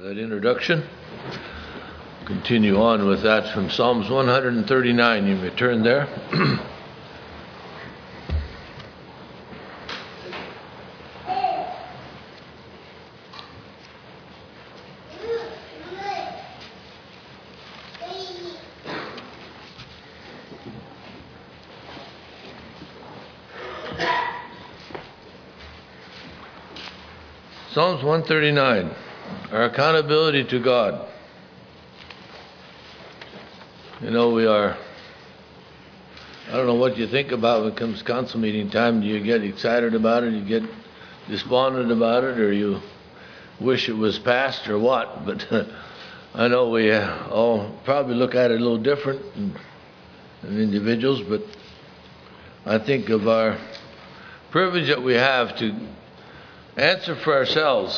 that introduction. Continue on with that from Psalms 139. You may turn there. Psalms 139, our accountability to God. You know, I don't know what you think about when it comes council meeting time. Do you get excited about it, you get despondent about it, or you wish it was past, or what? But I know we all probably look at it a little different than individuals, but I think of our privilege that we have to answer for ourselves.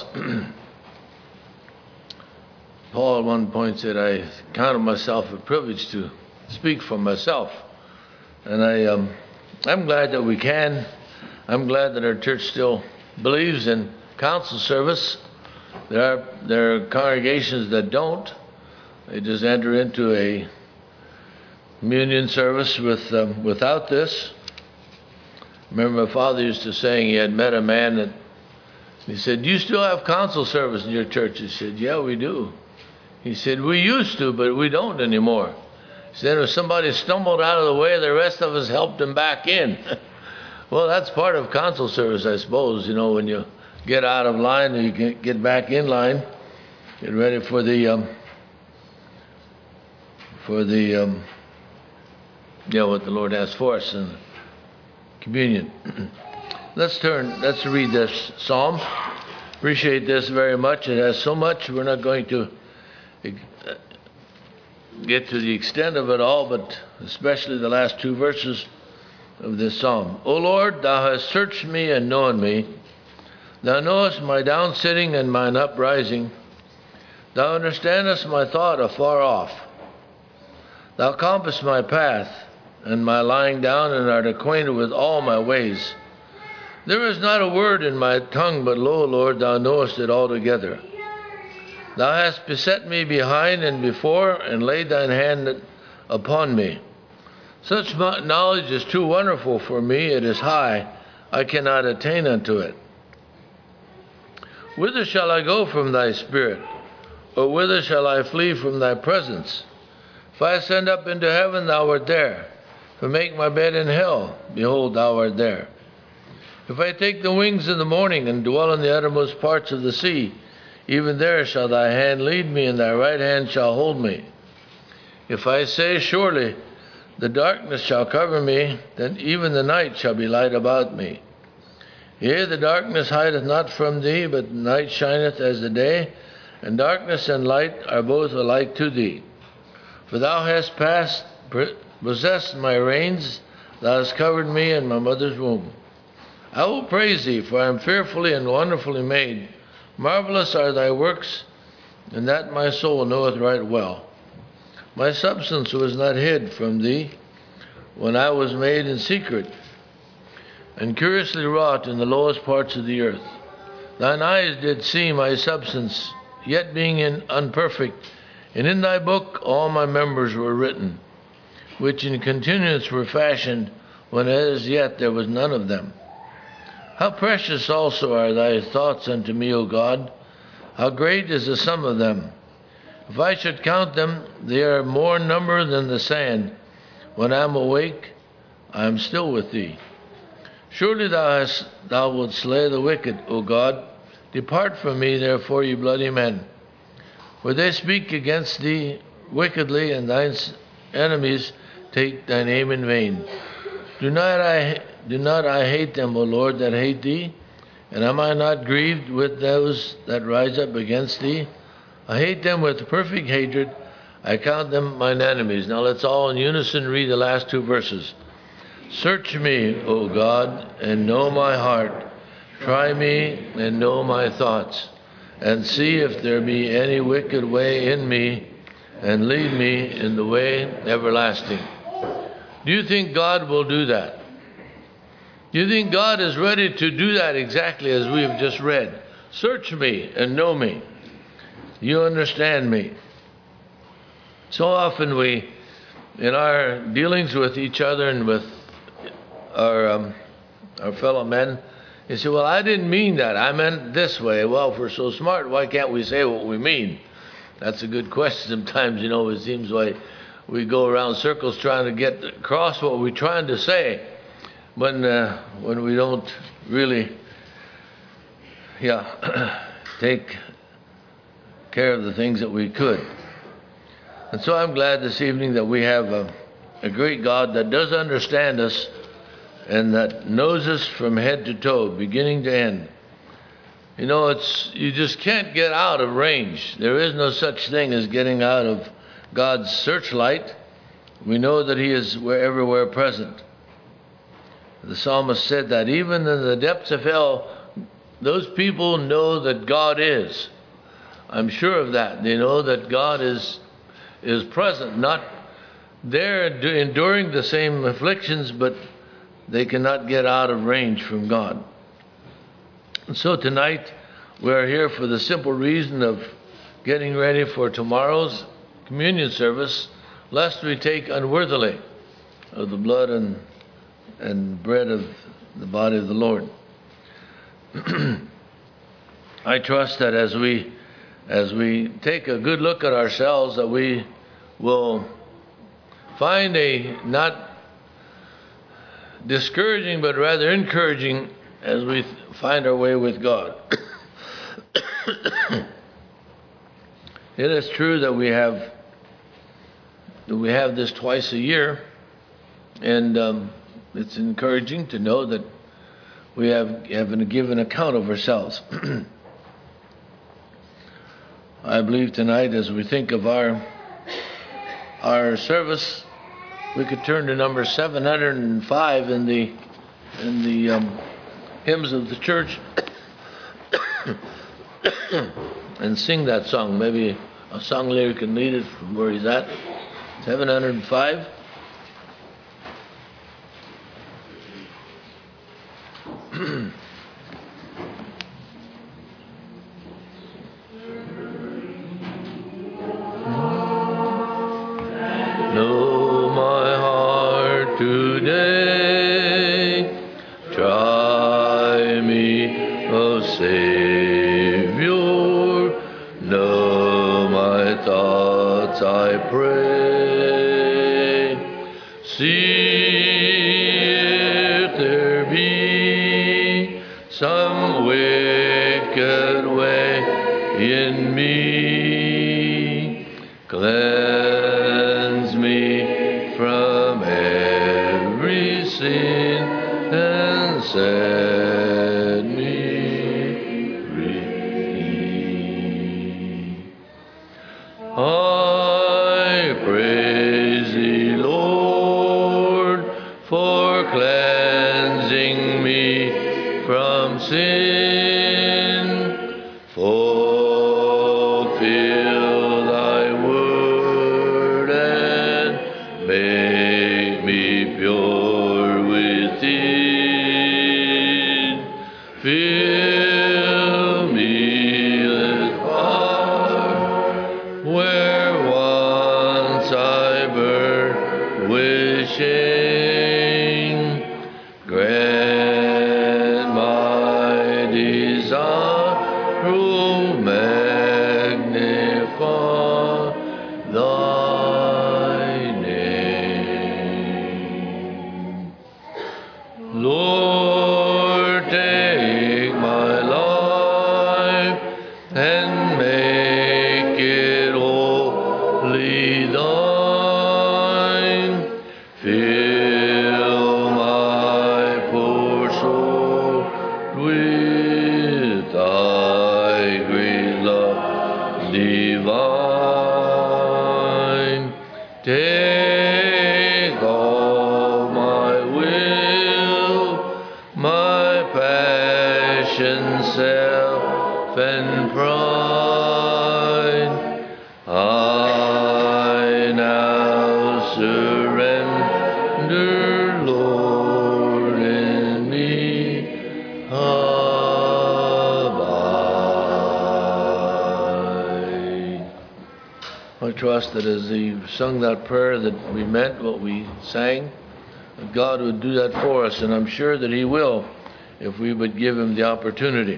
Paul at one point said, I counted myself a privilege to speak for myself. And I'm glad that we can. I'm glad that our church still believes in council service. There are congregations that don't. They just enter into a communion service without this. I remember my father used to saying he had met a man that he said, do you still have council service in your church? He said, yeah, we do. He said, we used to, but we don't anymore. He said, if somebody stumbled out of the way, the rest of us helped him back in. Well, that's part of council service, I suppose. You know, when you get out of line, you can get back in line, get ready for the what the Lord has for us in communion. Let's read this psalm. Appreciate this very much. It has so much. We're not going to get to the extent of it all, but especially the last two verses of this psalm. O Lord, thou hast searched me and known me. Thou knowest my down sitting and mine uprising. Thou understandest my thought afar off. Thou compassest my path and my lying down, and art acquainted with all my ways. There is not a word in my tongue, but lo, Lord, thou knowest it altogether. Thou hast beset me behind and before, and laid thine hand upon me. Such knowledge is too wonderful for me. It is high. I cannot attain unto it. Whither shall I go from thy spirit? Or whither shall I flee from thy presence? If I ascend up into heaven, thou art there. If I make my bed in hell, behold, thou art there. If I take the wings of the morning and dwell in the uttermost parts of the sea, even there shall thy hand lead me, and thy right hand shall hold me. If I say, surely the darkness shall cover me, then even the night shall be light about me. Yea, the darkness hideth not from thee, but the night shineth as the day, and darkness and light are both alike to thee. For thou hast possessed my reins, thou hast covered me in my mother's womb. I will praise thee, for I am fearfully and wonderfully made. Marvelous are thy works, and that my soul knoweth right well. My substance was not hid from thee when I was made in secret, and curiously wrought in the lowest parts of the earth. Thine eyes did see my substance, yet being unperfect, and in thy book all my members were written, which in continuance were fashioned, when as yet there was none of them. How precious also are thy thoughts unto me, O God! How great is the sum of them! If I should count them, they are more number than the sand. When I am awake, I am still with thee. Surely thou wilt slay the wicked, O God. Depart from me, therefore, ye bloody men. For they speak against thee wickedly, and thine enemies take thy name in vain. Do not I hate them, O Lord, that hate thee? And am I not grieved with those that rise up against thee? I hate them with perfect hatred. I count them mine enemies. Now let's all in unison read the last two verses. Search me, O God, and know my heart. Try me and know my thoughts. And see if there be any wicked way in me, and lead me in the way everlasting. Do you think God will do that? Do you think God is ready to do that exactly as we have just read? Search me and know me. You understand me. So often we, in our dealings with each other and with our fellow men, you say, well, I didn't mean that. I meant this way. Well, if we're so smart, why can't we say what we mean? That's a good question sometimes. It seems like we go around circles trying to get across what we're trying to say when we don't really take care of the things that we could. And so I'm glad this evening that we have a great God that does understand us and that knows us from head to toe, beginning to end. You just can't get out of range. There is no such thing as getting out of God's searchlight. We know that He is everywhere present. The psalmist said that even in the depths of hell, those people know that God is. I'm sure of that. They know that God is present, not there enduring the same afflictions, but they cannot get out of range from God. And so tonight we are here for the simple reason of getting ready for tomorrow's communion service, lest we take unworthily of the blood and bread of the body of the Lord. I trust that as we take a good look at ourselves, that we will find a not discouraging but rather encouraging as we find our way with God. It is true that we have this twice a year, and it's encouraging to know that we have to give an account of ourselves. I believe tonight, as we think of our service, we could turn to number 705 in the hymns of the church and sing that song. Maybe a song leader can lead it from where he's at. 705. Know my heart today, try me, O Savior, know my thoughts, I pray. See if there be some wicked way in me, cleanse me from every sin and set me free. I praise Thee, Lord, for cleansing me from sin. Fulfill Thy word and make me pure within. Fill me with fire where once I burned with shame. Grant my desire, oh, magnify Thy name. Lord, take my life and make it wholly Thine. Fill my poor soul with Thy great love divine. Take all my will, my passion, self, and pride. I now surrender, Lord, in me abide. I trust that as we sung that prayer that we meant what we sang, that God would do that for us, and I'm sure that He will if we would give Him the opportunity.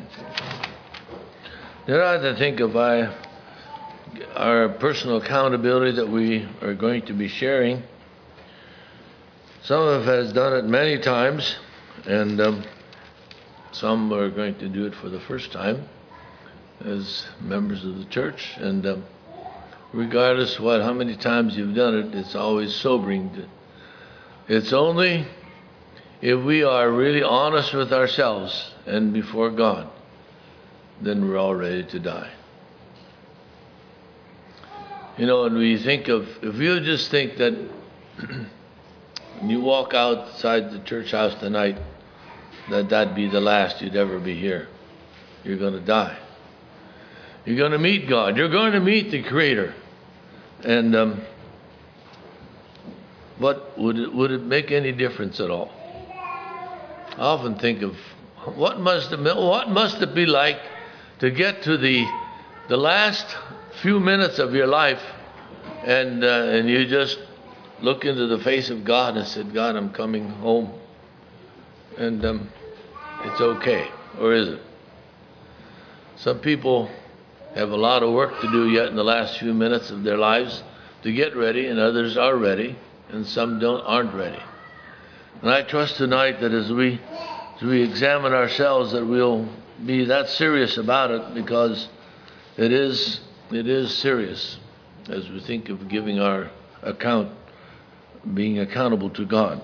Then I have to think of our personal accountability that we are going to be sharing. Some of us has done it many times, and some are going to do it for the first time as members of the church. And regardless of how many times you've done it, it's always sobering. It's only if we are really honest with ourselves and before God, then we're all ready to die. You know, and we think of, if you just think that when you walk outside the church house tonight, that'd be the last you'd ever be here. You're going to die. You're going to meet God. You're going to meet the Creator. And but would it make any difference at all? I often think of what must it be like to get to the last few minutes of your life, and you just look into the face of God and said, God, I'm coming home, and it's okay, or is it? Some people have a lot of work to do yet in the last few minutes of their lives to get ready, and others are ready, and some aren't ready. And I trust tonight that as we examine ourselves, that we'll be that serious about it, because it is serious as we think of giving our account, being accountable to God.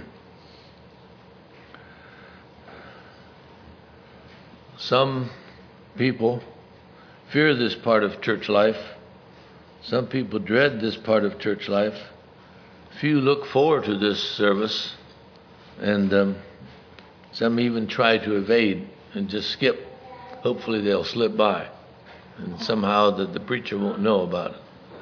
Some people fear this part of church life. Some people dread this part of church life. Few look forward to this service, and some even try to evade and just skip. Hopefully they'll slip by, and somehow that the preacher won't know about it.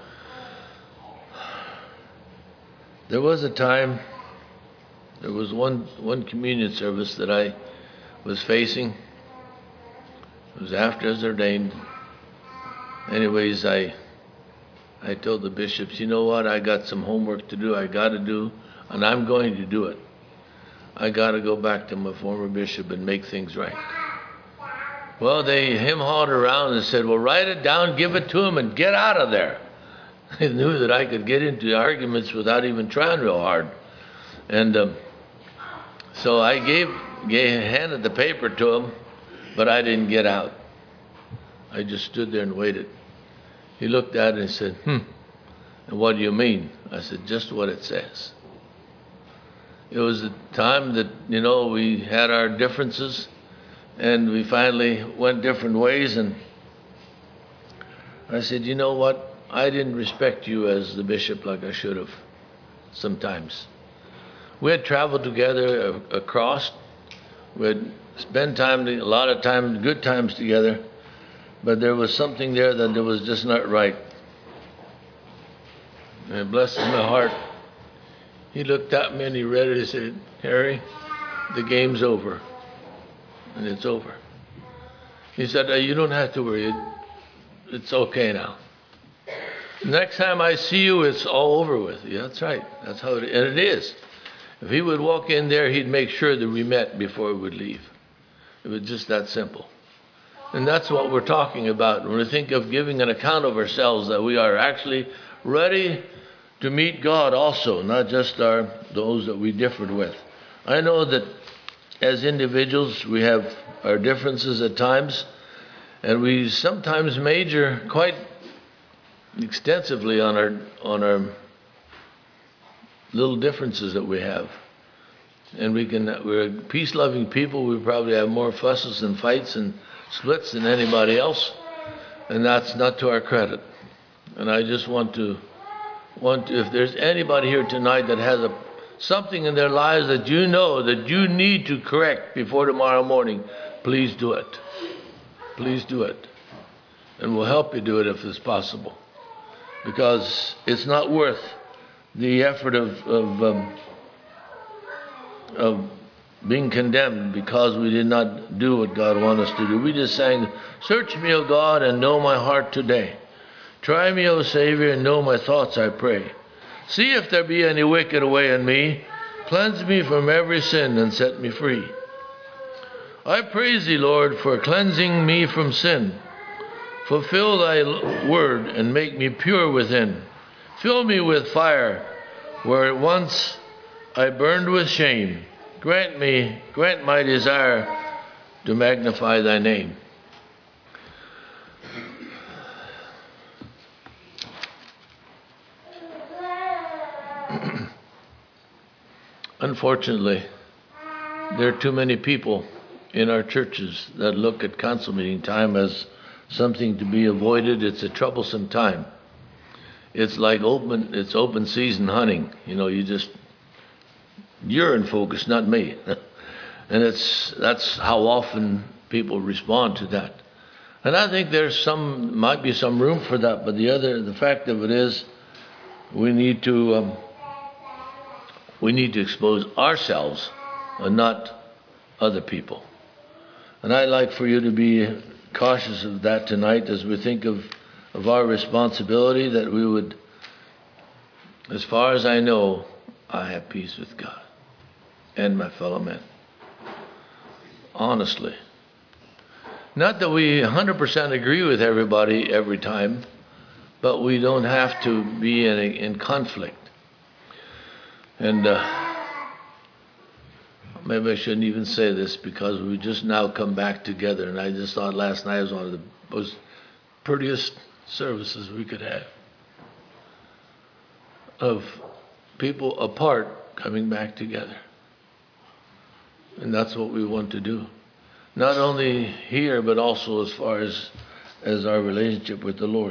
There was a time, there was one communion service that I was facing. It was after I was ordained. Anyways, I told the bishops, you know what, I got some homework to do, I got to do, and I'm going to do it. I got to go back to my former bishop and make things right. Well, they him-hawed around and said, well, write it down, give it to him, and get out of there. They knew that I could get into arguments without even trying real hard. And so I handed the paper to him, but I didn't get out. I just stood there and waited. He looked at it and said, and what do you mean? I said, just what it says. It was a time that, we had our differences, and we finally went different ways, and I said, you know what? I didn't respect you as the bishop like I should have sometimes. We had traveled together across. We had spent a lot of time, good times together, but there was something there that was just not right. And it blesses my heart. He looked at me and he read it and said, Harry, the game's over. And it's over. He said, you don't have to worry. It's okay now. Next time I see you, it's all over with. Yeah, that's right. That's how it is. And it is. If he would walk in there, he'd make sure that we met before we would leave. It was just that simple. And that's what we're talking about when we think of giving an account of ourselves, that we are actually ready to meet God also, not just those that we differed with. I know that as individuals we have our differences at times, and we sometimes major quite extensively on our little differences that we have. And we're peace-loving people. We probably have more fusses and fights and splits than anybody else, and that's not to our credit. And I just want to, if there's anybody here tonight that has something in their lives that you know that you need to correct before tomorrow morning, please do it. Please do it. And we'll help you do it if it's possible. Because it's not worth the effort of being condemned because we did not do what God wanted us to do. We just sang, search me, O God, and know my heart today. Try me, O Savior, and know my thoughts, I pray. See if there be any wicked way in me. Cleanse me from every sin and set me free. I praise thee, Lord, for cleansing me from sin. Fulfill thy word and make me pure within. Fill me with fire where at once I burned with shame. Grant my desire to magnify thy name. Unfortunately, there are too many people in our churches that look at council meeting time as something to be avoided. It's a troublesome time. It's like open season hunting. You're in focus, not me. And that's how often people respond to that. And I think might be some room for that, but the fact of it is we need to expose ourselves and not other people. And I'd like for you to be cautious of that tonight as we think of our responsibility, that we would, as far as I know, I have peace with God and my fellow men. Honestly. Not that we 100% agree with everybody every time, but we don't have to be in conflict. And maybe I shouldn't even say this because we just now come back together, and I just thought last night was one of the most prettiest services we could have of people apart coming back together. And that's what we want to do. Not only here, but also as far as our relationship with the Lord.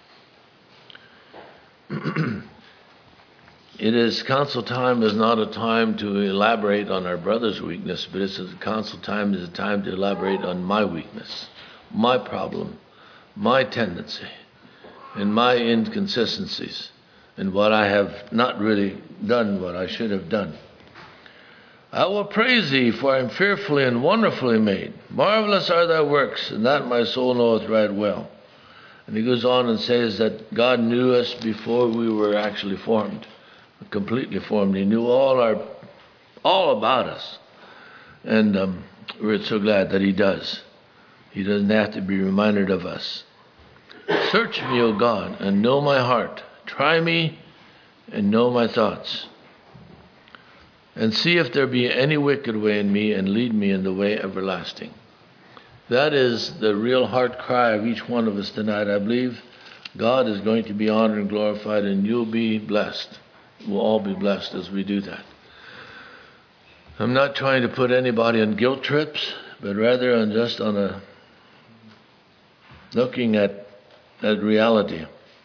Council time is not a time to elaborate on our brother's weakness, but council time is a time to elaborate on my weakness, my problem, my tendency, and my inconsistencies, and what I have not really done what I should have done. I will praise thee, for I am fearfully and wonderfully made. Marvelous are thy works, and that my soul knoweth right well. And he goes on and says that God knew us before we were actually formed, completely formed. He knew all about us. And we're so glad that he does. He doesn't have to be reminded of us. Search me, O God, and know my heart. Try me and know my thoughts. And see if there be any wicked way in me, and lead me in the way everlasting. That is the real heart cry of each one of us tonight. I believe God is going to be honored and glorified, and you'll be blessed. We'll all be blessed as we do that. I'm not trying to put anybody on guilt trips, but rather on looking at reality.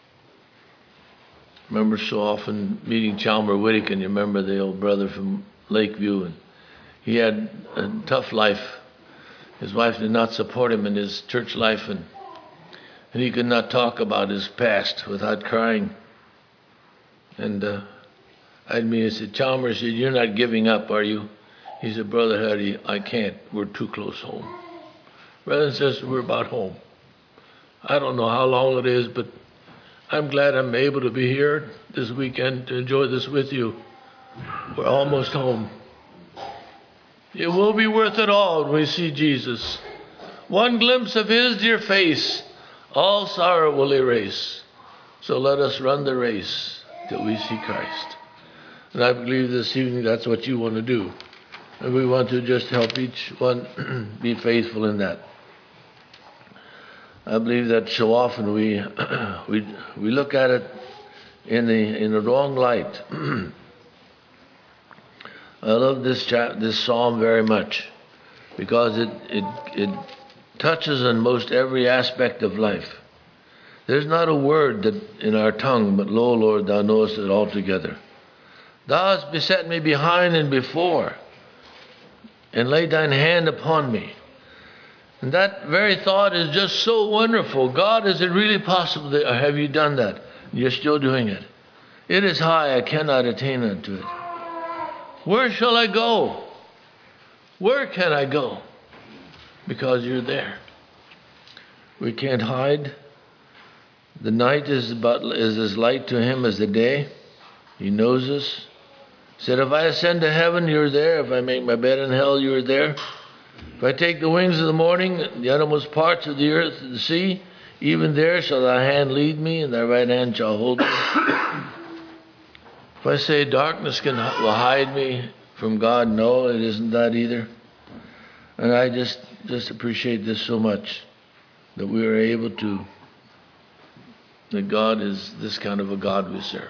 I remember so often meeting Chalmer Whittican. You remember the old brother from Lakeview, and he had a tough life. His wife did not support him in his church life, and he could not talk about his past without crying. And I said, Chalmers, you're not giving up, are you? He said, Brother Huddy, I can't. We're too close home. Brothers and sisters, we're about home. I don't know how long it is, but I'm glad I'm able to be here this weekend to enjoy this with you. We're almost home. It will be worth it all when we see Jesus. One glimpse of his dear face, all sorrow will erase. So let us run the race till we see Christ. And I believe this evening that's what you want to do. And we want to just help each one be faithful in that. I believe that so often we look at it in the wrong light. I love this psalm very much because it touches on most every aspect of life. There's not a word that in our tongue, but lo, Lord, thou knowest it altogether. Thou hast beset me behind and before, and laid thine hand upon me. And that very thought is just so wonderful. God, is it really possible that, or have you done that? You're still doing it. It is high, I cannot attain unto it. Where shall I go? Where can I go? Because you're there. We can't hide. The night is as light to him as the day. He knows us. He said, if I ascend to heaven, you're there. If I make my bed in hell, you're there. If I take the wings of the morning, the uttermost parts of the earth and the sea, even there shall thy hand lead me, and thy right hand shall hold me. If I say darkness will hide me from God, no, it isn't that either. And I just appreciate this so much, that we are able to, that God is this kind of a God we serve.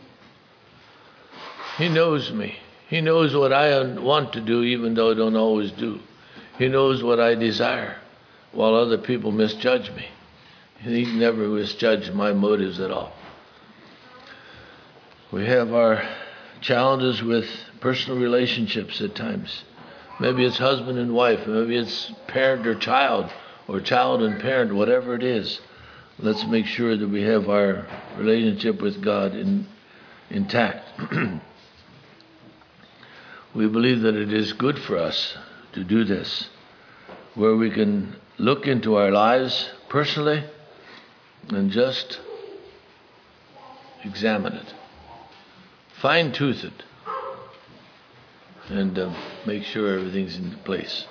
He knows me. He knows what I want to do, even though I don't always do. He knows what I desire, while other people misjudge me. He never misjudged my motives at all. We have our challenges with personal relationships at times. Maybe it's husband and wife, maybe it's parent or child and parent, whatever it is. Let's make sure that we have our relationship with God intact. We believe that it is good for us to do this, where we can look into our lives personally and just examine it, fine-tooth it, and make sure everything's in place.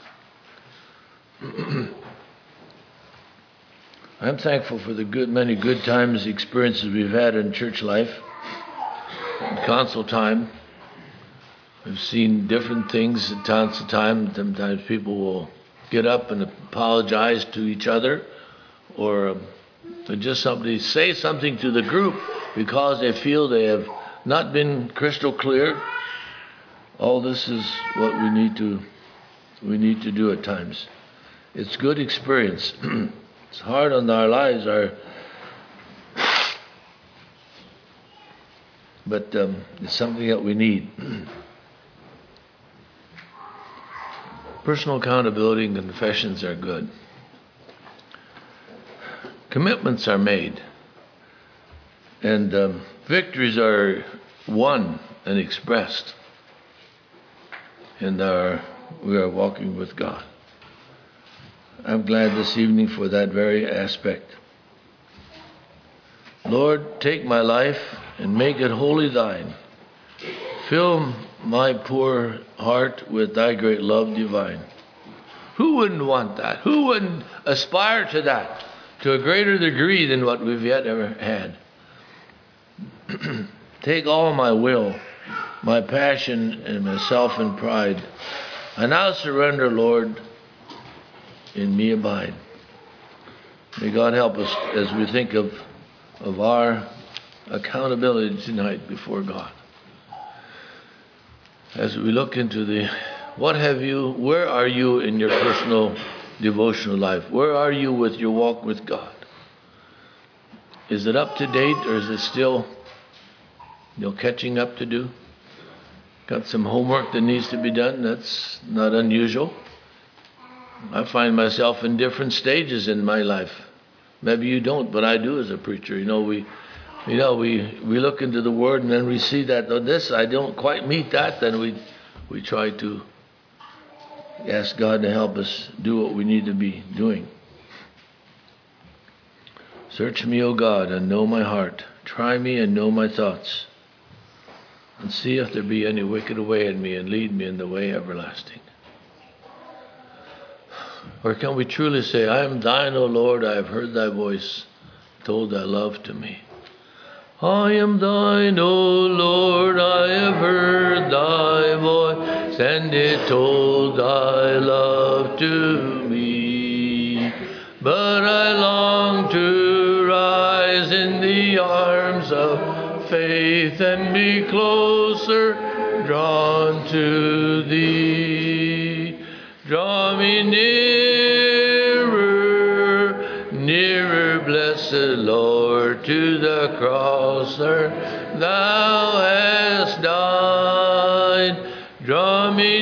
I'm thankful for the many good times, experiences we've had in church life, in council time. We've seen different things at times of time. Sometimes people will get up and apologize to each other, or just somebody say something to the group because they feel they have not been crystal clear. All this is what we need to do at times. It's good experience. It's hard on our lives, but it's something that we need. Personal accountability and confessions are good. Commitments are made, and victories are won and expressed, and we are walking with God. I'm glad this evening for that very aspect. Lord, take my life and make it wholly thine. Fill my poor heart with thy great love divine. Who wouldn't want that? Who wouldn't aspire to that to a greater degree than what we've yet ever had? Take all my will, my passion, and myself and pride. I now surrender, Lord, in me abide. May God help us as we think of our accountability tonight before God. As we look into where are you in your personal devotional life? Where are you with your walk with God? Is it up to date, or is it still catching up to do? Got some homework that needs to be done? That's not unusual. I find myself in different stages in my life. Maybe you don't, but I do as a preacher. We look into the Word, and then we see that this I don't quite meet that. Then we try to ask God to help us do what we need to be doing. Search me, O God, and know my heart. Try me and know my thoughts, and see if there be any wicked way in me, and lead me in the way everlasting. Or can we truly say, I am thine, O Lord, I have heard thy voice, told thy love to me. I am thine, O Lord, I have heard thy voice, and it told thy love to me. But I long to rise in the arms of faith and be closer drawn to thee. Draw me nearer, nearer, blessed Lord, to the cross where thou hast died. Draw me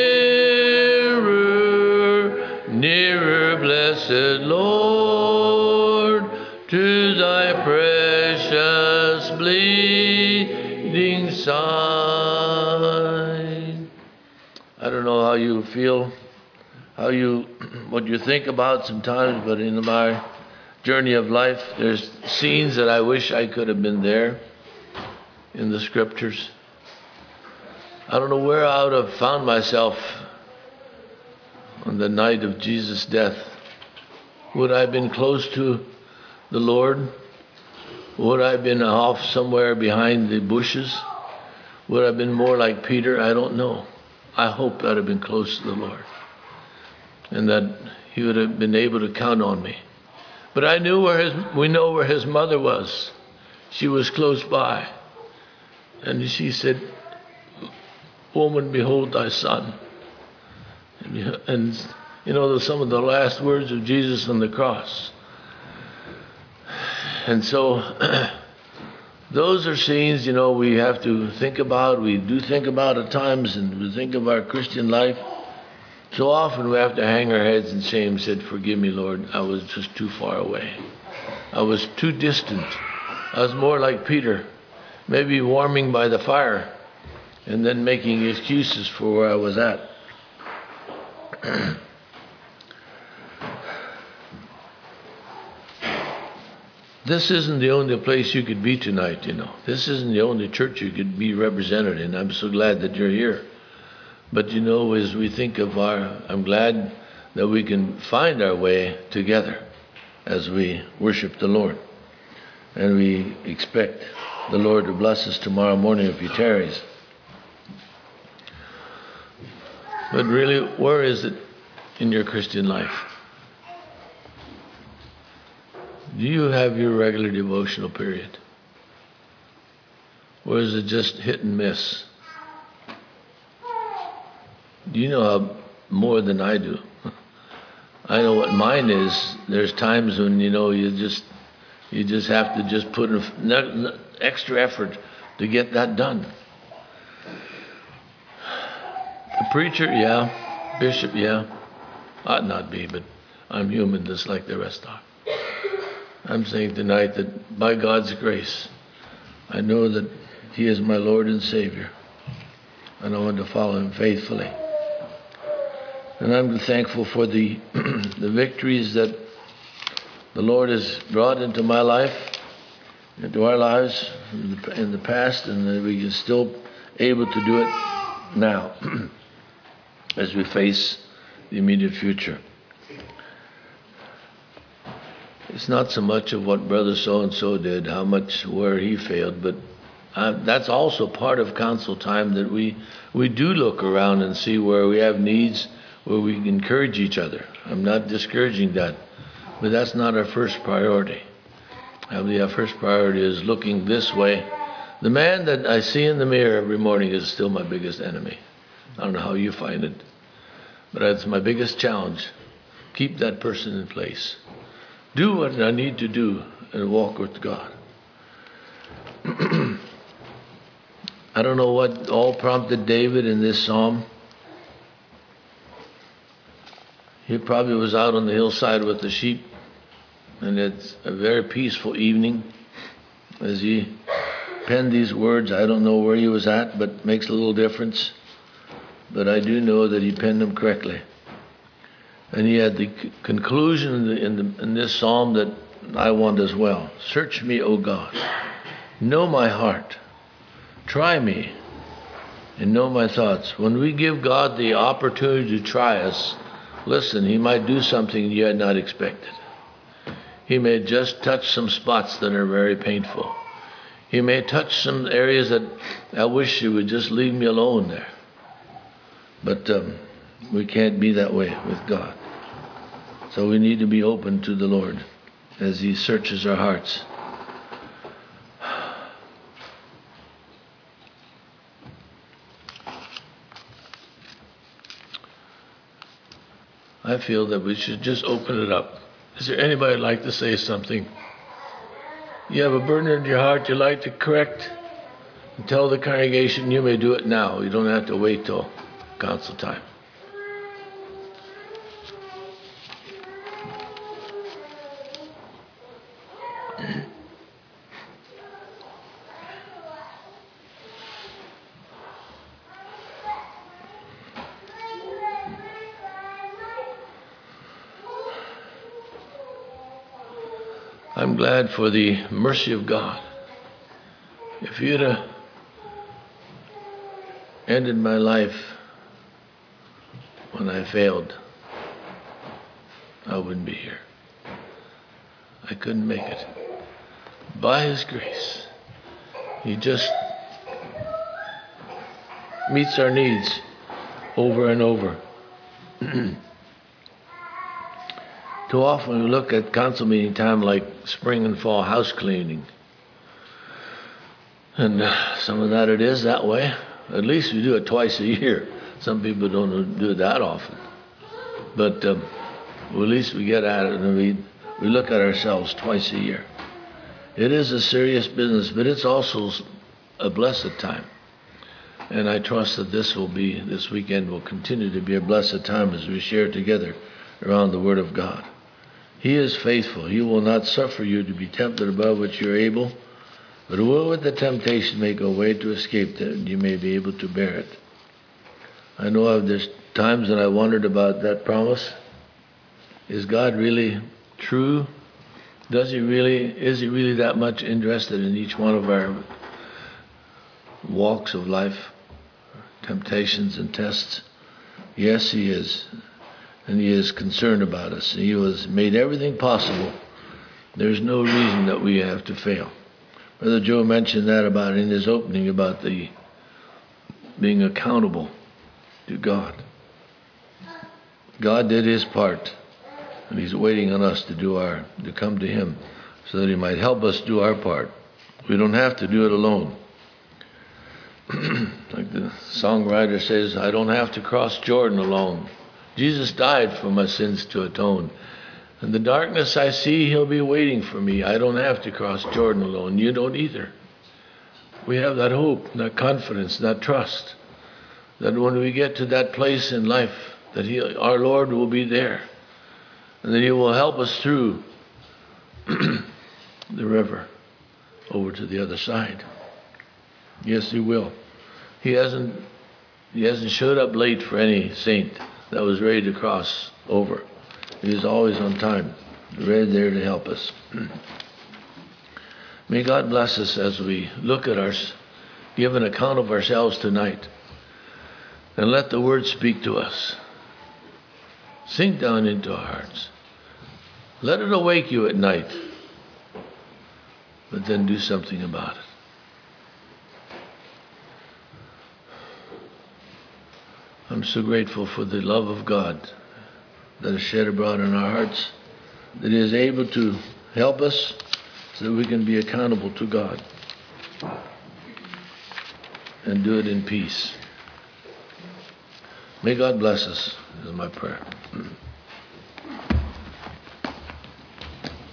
nearer, nearer, blessed Lord, to thy precious bleeding side. I don't know how you feel, what you think about sometimes, but in my journey of life. There's scenes that I wish I could have been there in the scriptures. I don't know where I would have found myself on the night of Jesus' death. Would I have been close to the Lord? Would I have been off somewhere behind the bushes? Would I have been more like Peter? I don't know. I hope I'd have been close to the Lord and that he would have been able to count on me. But we know where his mother was. She was close by. And she said, "Woman, behold thy son." And some of the last words of Jesus on the cross. And so those are scenes, we have to think about. We do think about at times, and we think of our Christian life. So often we have to hang our heads in shame and said, "Forgive me, Lord, I was just too far away. I was too distant. I was more like Peter, maybe warming by the fire and then making excuses for where I was at." This isn't the only place you could be tonight, This isn't the only church you could be represented in. I'm so glad that you're here. But as we think of I'm glad that we can find our way together as we worship the Lord. And we expect the Lord to bless us tomorrow morning if he tarries. But really, where is it in your Christian life? Do you have your regular devotional period? Or is it just hit and miss? Do you know how more than I do? I know what mine is. There's times when, you just have to just put an extra effort to get that done. A preacher, yeah. Bishop, yeah. Ought not be, but I'm human just like the rest are. I'm saying tonight that by God's grace, I know that he is my Lord and Savior, and I want to follow him faithfully. And I'm thankful for the victories that the Lord has brought into my life, into our lives in the past, and that we are still able to do it now as we face the immediate future. It's not so much of what brother so-and-so did, where he failed, but that's also part of council time, that we do look around and see where we have needs, where we can encourage each other. I'm not discouraging that, but that's not our first priority. I believe our first priority is looking this way. The man that I see in the mirror every morning is still my biggest enemy. I don't know how you find it, but it's my biggest challenge. Keep that person in place. Do what I need to do and walk with God. I don't know what all prompted David in this psalm. He probably was out on the hillside with the sheep, and it's a very peaceful evening as he penned these words. I don't know where he was at, but it makes a little difference. But I do know that he penned them correctly. And he had the conclusion in this psalm that I want as well. Search me, O God. Know my heart. Try me and know my thoughts. When we give God the opportunity to try us, listen, he might do something you had not expected. He may just touch some spots that are very painful. He may touch some areas that I wish you would just leave me alone there. But we can't be that way with God. So we need to be open to the Lord as he searches our hearts. I feel that we should just open it up. Is there anybody who'd like to say something? You have a burden in your heart you'd like to correct and tell the congregation, you may do it now. You don't have to wait till council time. I'm glad for the mercy of God. If you'd have ended my life when I failed, I wouldn't be here. I couldn't make it. By His grace, He just meets our needs over and over. Too often we look at council meeting time like spring and fall house cleaning. And some of that it is that way. At least we do it twice a year. Some people don't do it that often. But at least we get at it and we look at ourselves twice a year. It is a serious business, but it's also a blessed time. And I trust that this weekend will continue to be a blessed time as we share together around the Word of God. He is faithful. He will not suffer you to be tempted above which you are able, but will with the temptation make a way to escape that you may be able to bear it. I know there's times that I wondered about that promise. Is God really true? Is He really that much interested in each one of our walks of life, temptations and tests? Yes, He is. And He is concerned about us. He has made everything possible. There's no reason that we have to fail. Brother Joe mentioned that about in his opening about the being accountable to God. God did His part, and He's waiting on us to come to Him so that He might help us do our part. We don't have to do it alone. Like the songwriter says, I don't have to cross Jordan alone. Jesus died for my sins to atone. In the darkness I see He'll be waiting for me. I don't have to cross Jordan alone. You don't either. We have that hope, that confidence, that trust, that when we get to that place in life, that our Lord will be there, and that He will help us through the river over to the other side. Yes, He will. He hasn't showed up late for any saint that was ready to cross over. He is always on time, ready there to help us. May God bless us as we look at give an account of ourselves tonight, and let the Word speak to us. Sink down into our hearts. Let it awake you at night, but then do something about it. I'm so grateful for the love of God that is shed abroad in our hearts, that He is able to help us so that we can be accountable to God and do it in peace. May God bless us, is my prayer.